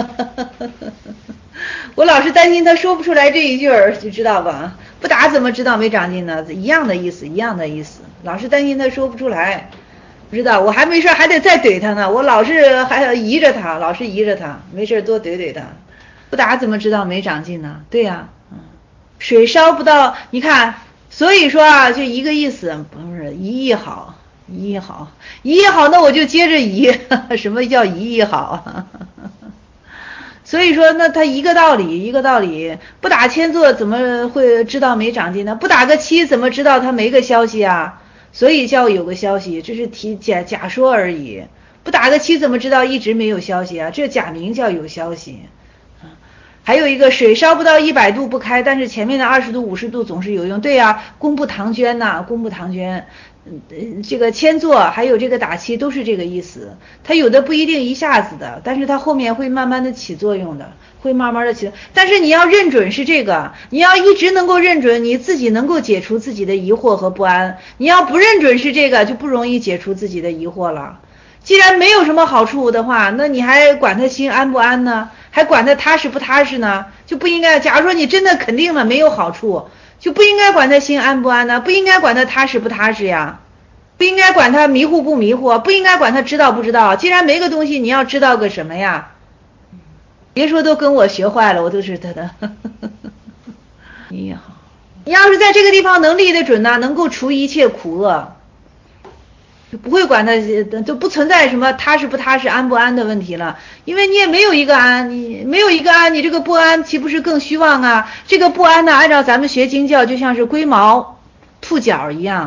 [SPEAKER 2] 我老是担心他说不出来这一句儿，就知道吧？不打怎么知道没长进呢？一样的意思，一样的意思，老是担心他说不出来。不知道，我还没事还得再怼他呢，我老是还要移着他，老是移着他，没事多怼怼他。不打怎么知道没长进呢？对呀、啊，嗯，水烧不到，你看，所以说啊，就一个意思，不是一意好，一意好，一意好，那我就接着移，什么叫一意好？所以说，那他一个道理，一个道理，不打千座怎么会知道没长进呢？不打个七怎么知道他没个消息啊？所以叫有个消息，这是提假假说而已。不打个七怎么知道一直没有消息啊？这假名叫有消息。还有一个水烧不到一百度不开，但是前面的二十度五十度总是有用。对呀、啊，工部唐捐呐、啊，工部唐捐，嗯，这个签座还有这个打七都是这个意思。它有的不一定一下子的，但是它后面会慢慢的起作用的，会慢慢的起。但是你要认准是这个，你要一直能够认准，你自己能够解除自己的疑惑和不安。你要不认准是这个，就不容易解除自己的疑惑了。既然没有什么好处的话，那你还管他心安不安呢？还管他踏实不踏实呢？就不应该。假如说你真的肯定了没有好处，就不应该管他心安不安呢？不应该管他踏实不踏实呀？不应该管他迷糊不迷糊？不应该管他知道不知道？既然没个东西，你要知道个什么呀？别说都跟我学坏了，我都知道的。你好，你要是在这个地方能立得准呢，能够除一切苦厄。不会管他，都不存在什么踏实不踏实安不安的问题了，因为你也没有一个安，你没有一个安，你这个不安岂不是更虚妄啊？这个不安呢，按照咱们学经教就像是龟毛兔角一样，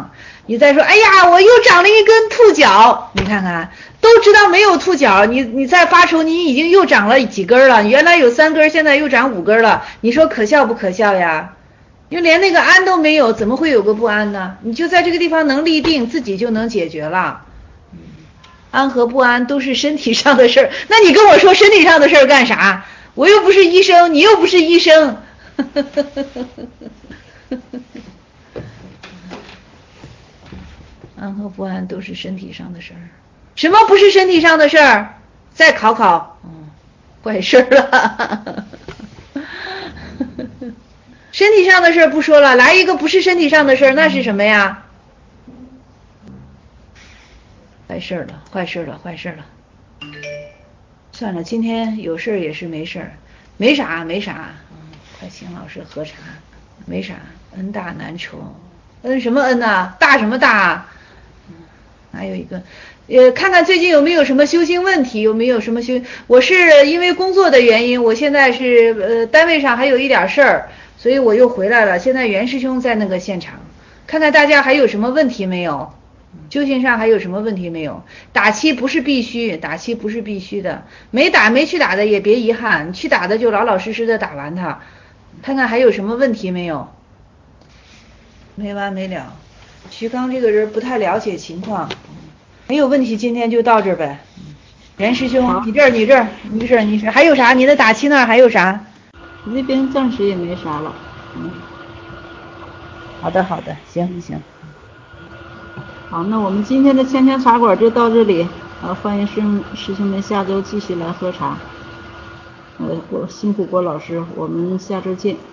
[SPEAKER 2] 你再说，哎呀，我又长了一根兔角，你看看，都知道没有兔角，你你再发愁，你已经又长了几根了，原来有三根，现在又长五根了，你说可笑不可笑呀？因为连那个安都没有，怎么会有个不安呢？你就在这个地方能立定，自己就能解决了。安和不安都是身体上的事儿，那你跟我说身体上的事儿干啥？我又不是医生，你又不是医生。安和不安都是身体上的事儿，什么不是身体上的事儿？再考考，嗯，坏事了。身体上的事儿不说了，来一个不是身体上的事儿，那是什么呀？坏事了，坏事了，坏事了。算了，今天有事儿也是没事儿，没啥没啥。嗯，快请老师喝茶，没啥，恩大难酬。恩什么恩呐？大什么大啊？还有一个，呃，看看最近有没有什么修行问题，有没有什么修？我是因为工作的原因，我现在是呃单位上还有一点事儿，所以我又回来了。现在袁师兄在那个现场，看看大家还有什么问题没有？修行上还有什么问题没有？打七不是必须，打七不是必须的，没打没去打的也别遗憾，你去打的就老老实实的打完它，看看还有什么问题没有？没完没了。徐刚这个人不太了解情况，没有问题，今天就到这儿呗。袁师兄，你这儿你这儿你这儿你这儿还有啥？你的打七那儿还有啥？
[SPEAKER 1] 那边暂时也没啥了。嗯，
[SPEAKER 2] 好的好的，行行。
[SPEAKER 1] 好，那我们今天的千千茶馆就到这里，呃，欢迎师师兄们下周继续来喝茶。呃，郭辛苦郭老师，我们下周见。